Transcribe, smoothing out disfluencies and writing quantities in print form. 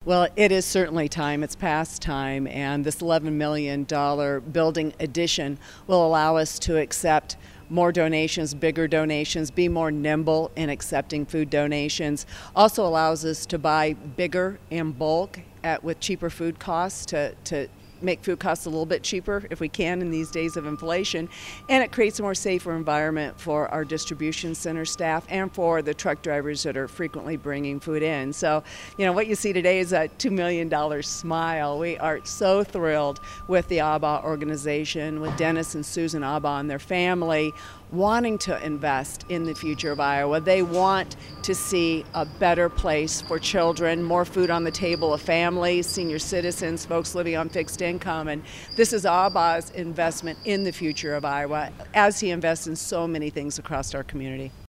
Well, it is certainly time. It's past time, and this $11 million building addition will allow us to accept more donations, bigger donations, be more nimble in accepting food donations. Also allows us to buy bigger in bulk with cheaper food costs to make food costs a little bit cheaper if we can in these days of inflation. And it creates a more safer environment for our distribution center staff and for the truck drivers that are frequently bringing food in. So, what you see today is a $2 million smile. We are so thrilled with the ABBA organization, with Dennis and Susan ABBA and their family wanting to invest in the future of Iowa. They want to see a better place for children, more food on the table of families, senior citizens, folks living on fixed income. And this is Abba's investment in the future of Iowa as he invests in so many things across our community.